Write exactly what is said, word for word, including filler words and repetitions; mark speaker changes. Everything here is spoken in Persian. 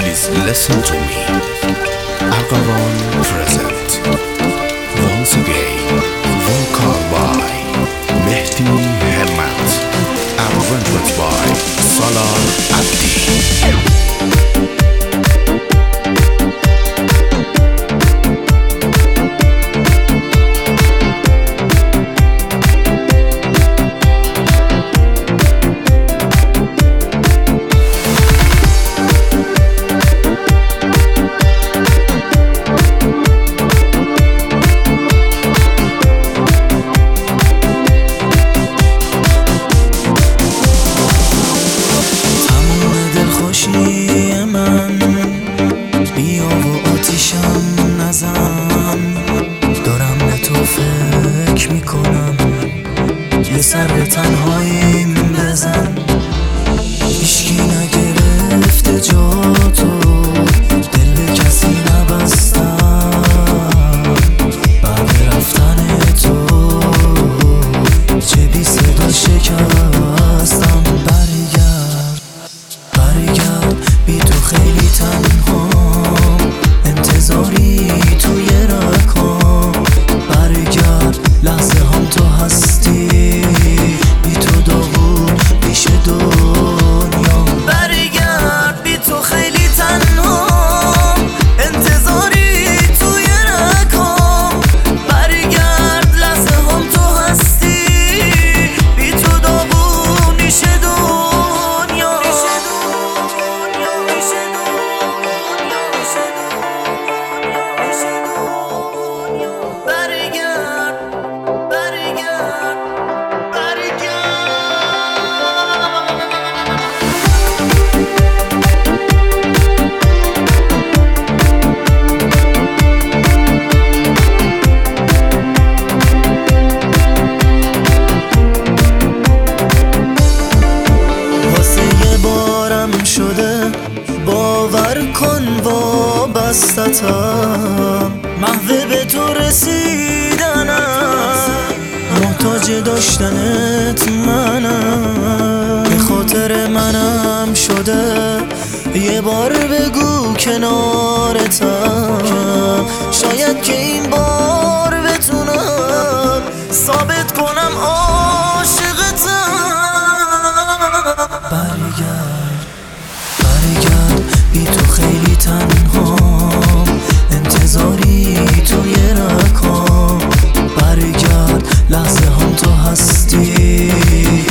Speaker 1: Please listen to me. Agaron present. Once again, vocal by Mehdi Hemmat. Arrangement by Salah Abdi.
Speaker 2: بیا و آتیشم نزن، دارم به تو فکر میکنم، یه سر به تنهاییم بزن. هیچکی نگرفته جا تو، دل به کسی نبستم بعد رفتن تو، چه بی صدا شکستم. برگرد برگرد بی تو خیلی تنها، انتظاری توی رکام. برگرد لحظه هم تو هستی، بی تو داغون پیش دنیا. برگرد بی تو خیلی تنها، انتظاری توی رکام. برگرد لحظه هم تو هستی، بی تو داغون پیش دنیا. شده باور کن وابستم، محو به تو رسیدنم، محتاج داشتنت منم. به خاطر منم شده یه بار بگو کنارتم، شاید که این بار بتونم ثابت کنم عاشقتم. برگرد برگرد بی تو خیلی تنها، انتظاری توی رکام. برگرد لحظه هم تو هستی،